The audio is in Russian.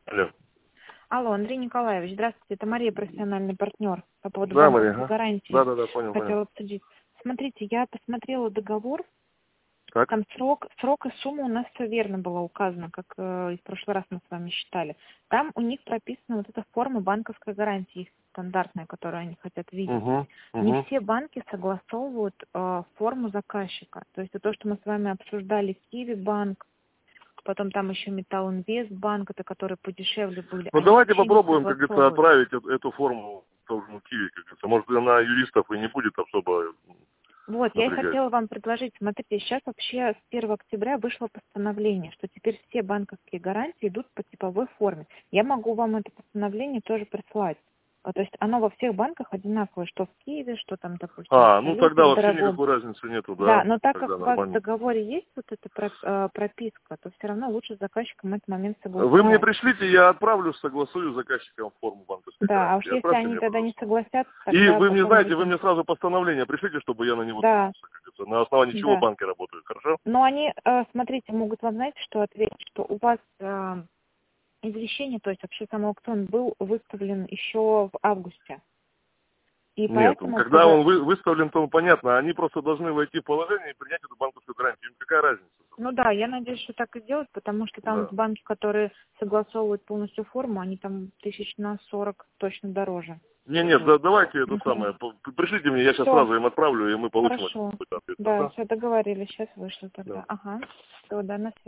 Алло. Алло, Андрей Николаевич, здравствуйте, это Мария, профессиональный партнер по поводу Да, Мария, банковской гарантии. Да, понял. Хотела обсудить. Смотрите, я посмотрела договор, Так. там срок и сумма у нас все верно было указано, как и в прошлый раз мы с вами считали. Там у них прописана вот эта форма банковской гарантии, их стандартная, которую они хотят видеть. Не все банки согласовывают форму заказчика. То есть то, что мы с вами обсуждали, Киви банк, потом там еще Металлинвест банк, это которые подешевле были. Ну Они давайте вообще не попробуем, как говорится, согласовывают. отправить эту форму тому Киви, как говорится. Может, она юристов и не будет особо Вот, я и напрягать. хотела вам предложить, смотрите, сейчас вообще с 1 октября вышло постановление, что теперь все банковские гарантии идут по типовой форме. Я могу вам это постановление тоже прислать. То есть оно во всех банках одинаковое, что в Киеве, что там, допустим, в Ну Салюте, тогда в вообще Дорогом. никакой разницы нету, Да, да. но так Тогда как у вас в нормально. договоре есть вот эта прописка, то все равно лучше с заказчиком этот момент Вы мне согласовать. пришлите, я отправлю, согласую с заказчиком форму банковской Да, а уж гарантии. если Отправьте они мне, тогда не пожалуйста. согласятся, И тогда вы мне потом знаете, вы будем... мне сразу постановление пришлите, чтобы я на него Да, двинулся, как говорится. На основании чего да. банки работают, хорошо? Но они, смотрите, могут вам, знаете, что ответить, что у вас извещение, то есть вообще сам аукцион был выставлен еще в августе. И Нет, поэтому, когда он выставлен, то понятно, они просто должны войти в положение и принять эту банковскую гарантию. Им какая разница? ну да, я надеюсь, что так и сделать, потому что там Да. вот банки, которые согласовывают полностью форму, они там 1040 точно дороже. Нет, Вот. давайте это самое, пришлите мне, я сейчас Все, сразу им отправлю, и мы получим хорошо. какой-то ответ, Да, хорошо? все договорились, сейчас вышло Да. тогда. Ага, все, да, на связи.